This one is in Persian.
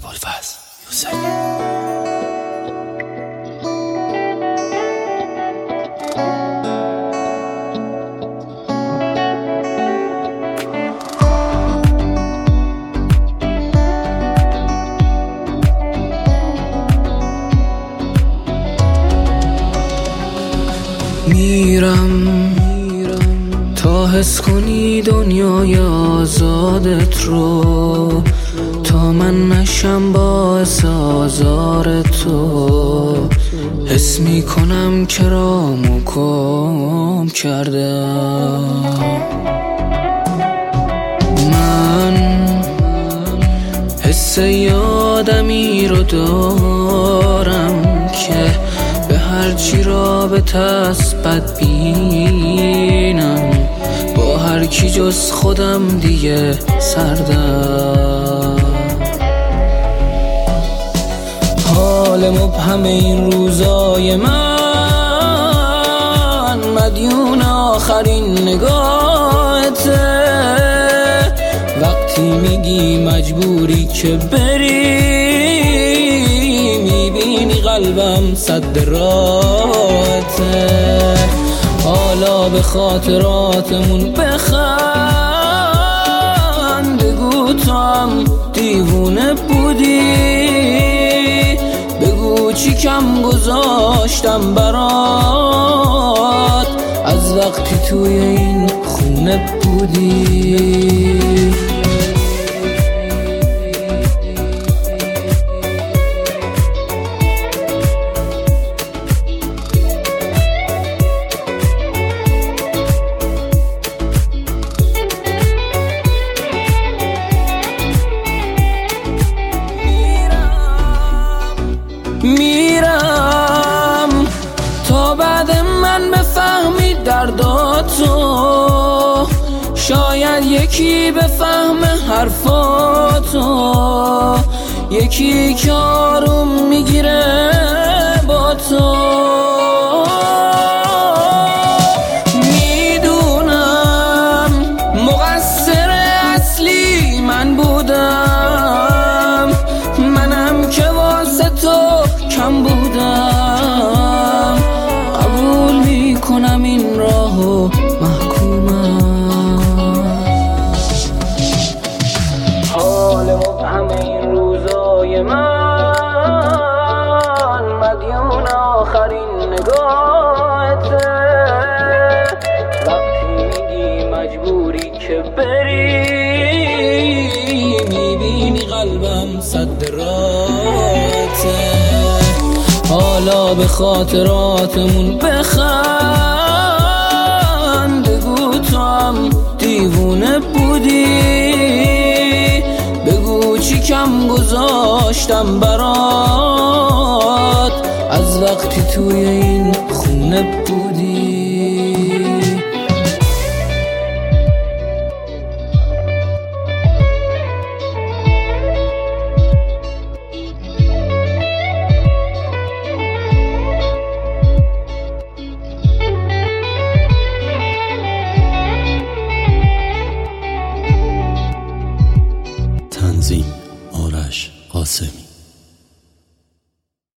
ابوالفضل یوسفی. میرم تا حس کنی دنیای آزادت رو، تا من نشم باعث آزار تو. حس میکنم که رامو گم کردم. من حس یادمی رو دارم که به هرچی رابطه است بدبینم، با هر کی جز خودم دیگه سردم. حال مبهم این روزای من مدیون آخرین نگاهته. وقتی میگی مجبوری که بری، میبینی قلبم صد راهته. حالا به خاطراتمون بخند، بگو تو هم دیوونه بودی، بگو چی کم گذاشتم برات از وقتی توی این خونه بودی. میرم تا بعد من بفهمی درداتو، شاید یکی بفهم حرفاتو، یکی که آروم میگیره با تو. میدونم مقصر اصلی من بودم، منم که واسه تو کم بودم. قبول میکنم این راهو محکومم. حال مبهم این روزای من مدیون آخرین نگاهته. وقتی میگی مجبوری که بری، میبینی قلبم صد راهته. حالا به خاطراتمون بخند، بگو تو هم دیوونه بودی، بگو چی کم گذاشتم برات از وقتی توی این خونه بودی.